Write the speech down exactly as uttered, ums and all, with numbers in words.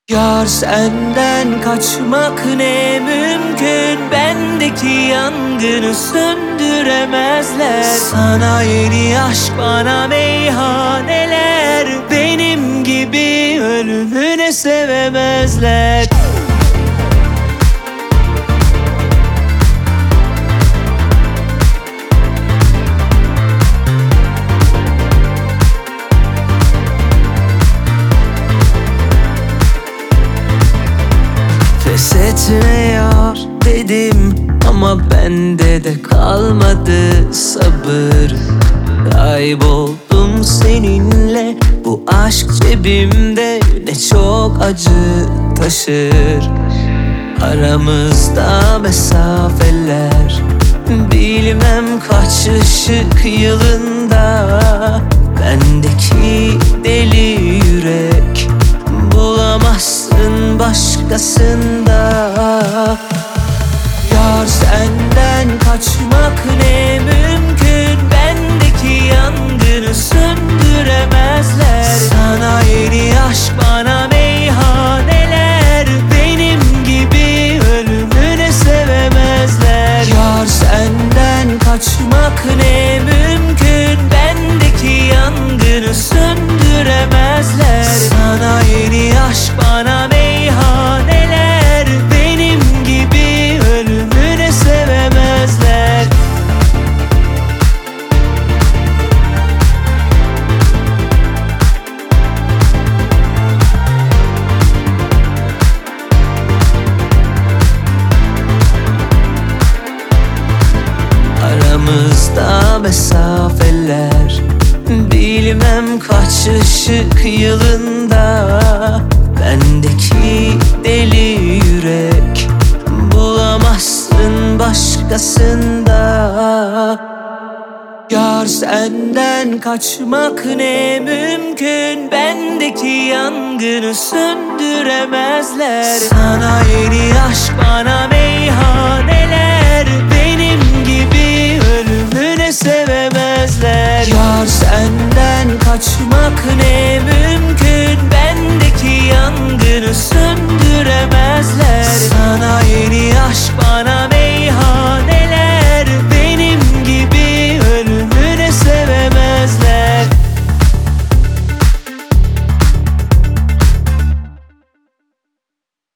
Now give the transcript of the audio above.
Yar senden kaçmak ne mümkün, bendeki yangını söndüremezler. Sana yeni aşk, bana meyhaneler, benim gibi ölümüne sevemezler. Pes etmiyor dedim ama bende de kalmadı sabır. Kayboldum seninle, bu aşk cebimde ne çok acı taşır. Aramızda mesafeler, bilmem kaç ışık yılında. Bendeki deli yürek bulamazsın başkasında. Yar senden kaçmak ne mümkün, bendeki yangını söndüremezler. Sana yeni aşk, bana meyhaneler, benim gibi ölümüne sevemezler. Yar senden kaçmak ne mümkün, bendeki yangını söndüremezler. Sana yeni aşk, bana meyhaneler, benim gibi ölümüne sevemezler. Aramızda mesafeler, bilmem kaç ışık yılında. Bendeki deli yürek bulamazsın başkasında. Yar senden kaçmak ne mümkün, bendeki yangını söndüremezler. Sana yeni aşk, bana meyhaneler,